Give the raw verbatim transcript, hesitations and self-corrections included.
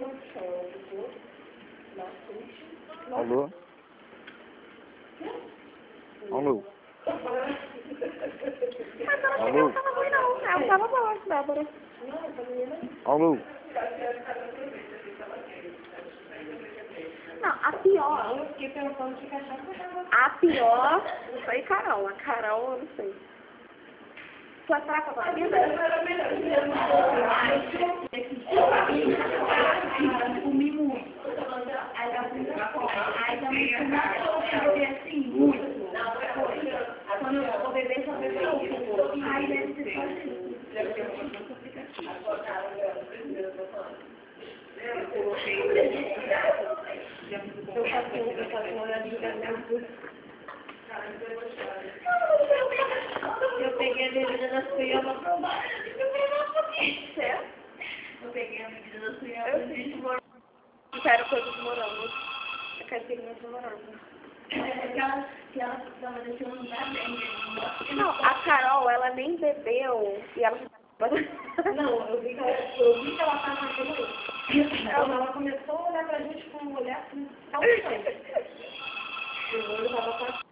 Alô? Alô? Alô? Ela tava boa, Bárbara. Alô? Não, a pior. Eu fiquei pensando que cachaça era. A pior foi Carol. A Carol, eu não sei. Tu vai falar com a tua vida? Comi muito. Aí da segunda forma. Aí também comi assim, muito. Quando eu vou beber, só beber pouco. Aí deve ser só assim. Eu passei eu passei uma olhadinha na eu peguei a bebida da Suiama pra provar. Certo? Eu peguei a bebida da Suiama de morango. Quero coisa de morango. Eu quero ter de morango. Que ela, que ela estava deixando um lugar bem. Não, a Carol, ela nem bebeu e ela... Não, eu vi que ela, eu vi que ela estava naquele. Ela, ela começou a olhar pra gente com um olhar assim, tão estranho. O olho estava